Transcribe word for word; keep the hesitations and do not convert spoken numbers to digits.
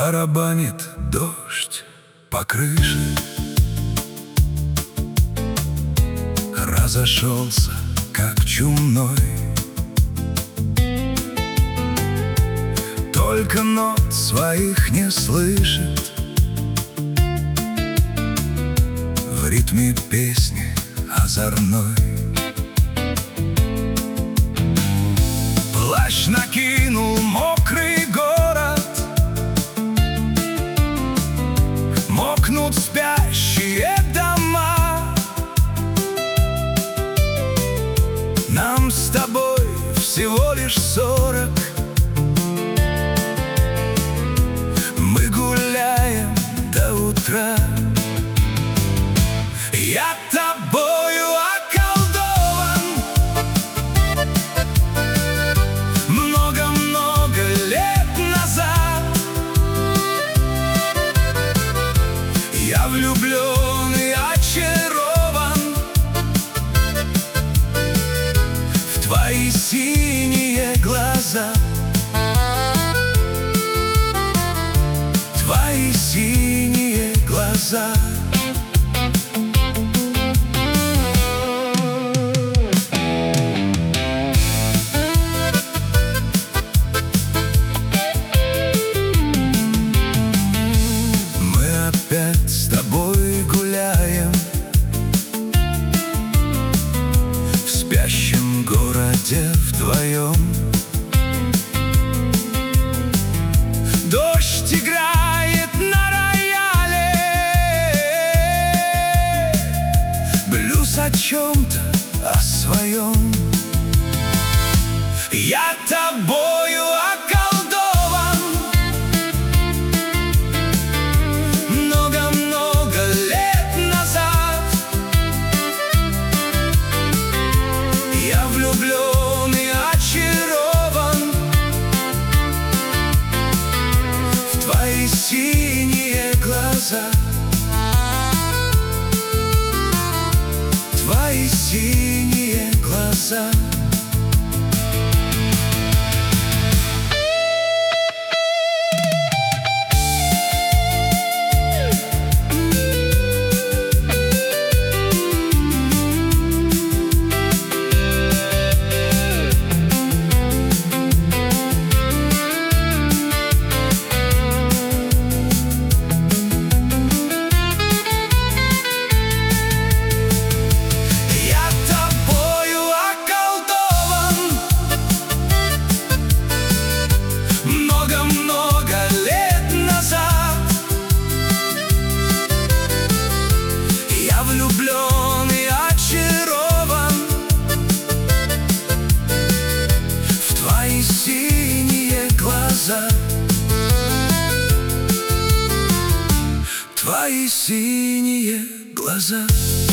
Барабанит дождь по крыше, разошелся, как чумной. Только нот своих не слышит, в ритме песни озорной. Плащ накинул мокрый город, мокнут спящие дома. Нам с тобой всего лишь сорок, мы гуляем до утра. Я тобою околдован много-много лет назад. Я влюблен и очарован в твои синие глаза, твои синие глаза. Опять с тобой гуляем в спящем городе вдвоем. Дождь играет на рояле, блюз о чем-то, о своем. Я тобою околдован много-много лет назад. Я влюблен и очарован в твои синие глаза, твои синие глаза. Влюблен и очарован в твои синие глаза, твои синие глаза.